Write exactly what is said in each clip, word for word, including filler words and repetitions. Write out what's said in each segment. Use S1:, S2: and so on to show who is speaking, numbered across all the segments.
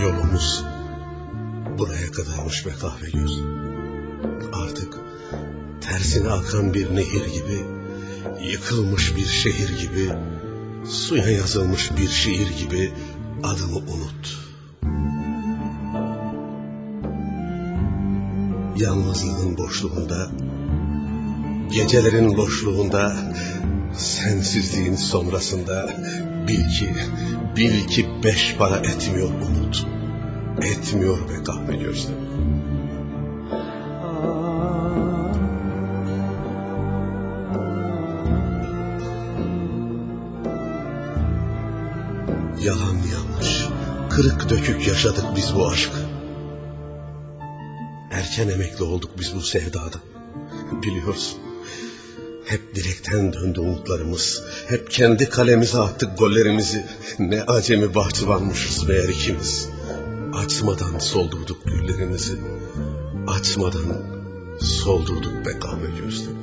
S1: Yolumuz buraya kadarmış be kahve göz. Artık tersine akan bir nehir gibi, yıkılmış bir şehir gibi, suya yazılmış bir şiir gibi adımı unut. Yalnızlığın boşluğunda, gecelerin boşluğunda, sensizliğin sonrasında bil ki, bil ki beş para etmiyor umut. Etmiyor be kahve gözlüm. Yalan yanlış, kırık dökük yaşadık biz bu aşkı. Erken emekli olduk biz bu sevdada. Biliyorsun, hep direkten döndü umutlarımız. Hep kendi kalemize attık gollerimizi. Ne acemi bahçıvanmışız meğer ikimiz. Açmadan soldurduk güllerimizi. Açmadan soldurduk be kahve gözlüm.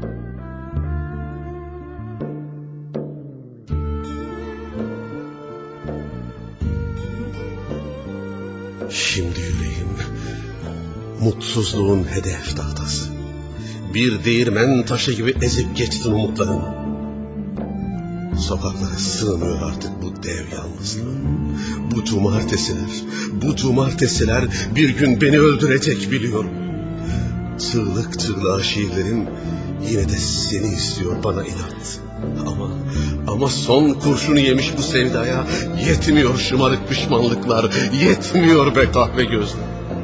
S1: Şimdi yüreğim mutsuzluğun hedef tahtası. Bir değirmen taşı gibi ezip geçtin umutlarını. Sokaklara sığmıyor artık bu dev yalnızlığım. Bu cumartesiler, bu cumartesiler bir gün beni öldürecek biliyorum. Çığlık çığlığa şiirlerim yine de seni istiyor bana inat. Ama, ama son kurşunu yemiş bu sevdaya yetmiyor şımarık pişmanlıklar, yetmiyor be kahve gözlüm.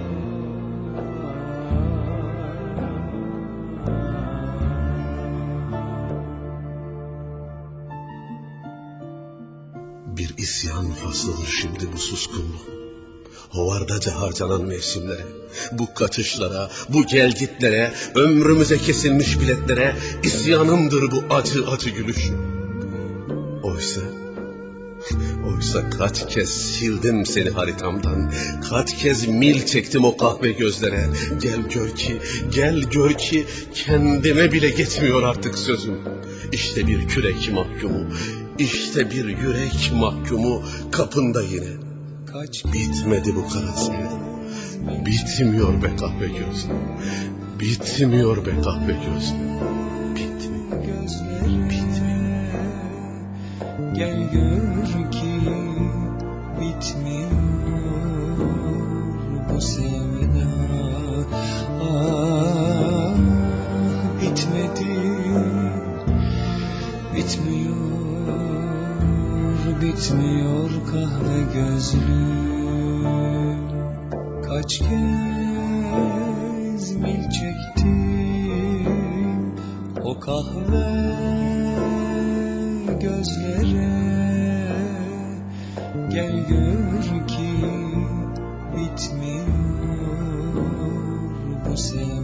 S1: Bir isyan faslıdır şimdi bu suskunluğum. Hovardaca harcanan mevsimlere, bu kaçışlara, bu gelgitlere, ömrümüze kesilmiş biletlere isyanımdır bu acı acı gülüşüm. Oysa, oysa kaç kez sildim seni haritamdan, kaç kez mil çektim o kahve gözlere. Gel gör ki, gel gör ki kendime bile geçmiyor artık sözüm. İşte bir kürek mahkumu, işte bir yürek mahkumu kapında yine. Kaç bitmedi bu kara sevda. Bitmiyor be kahve gözlüm. Bitmiyor be kahve gözlüm. Bitmiyor. Bitmiyor.
S2: Gel gör ki bitmiyor bu sevda. Ah, bitmedi. Bitmiyor. Bitmiyor kahve gözlüm. Kaç kez mil çektim o kahve gözlere. Gel gör ki bitmiyor bu sevda.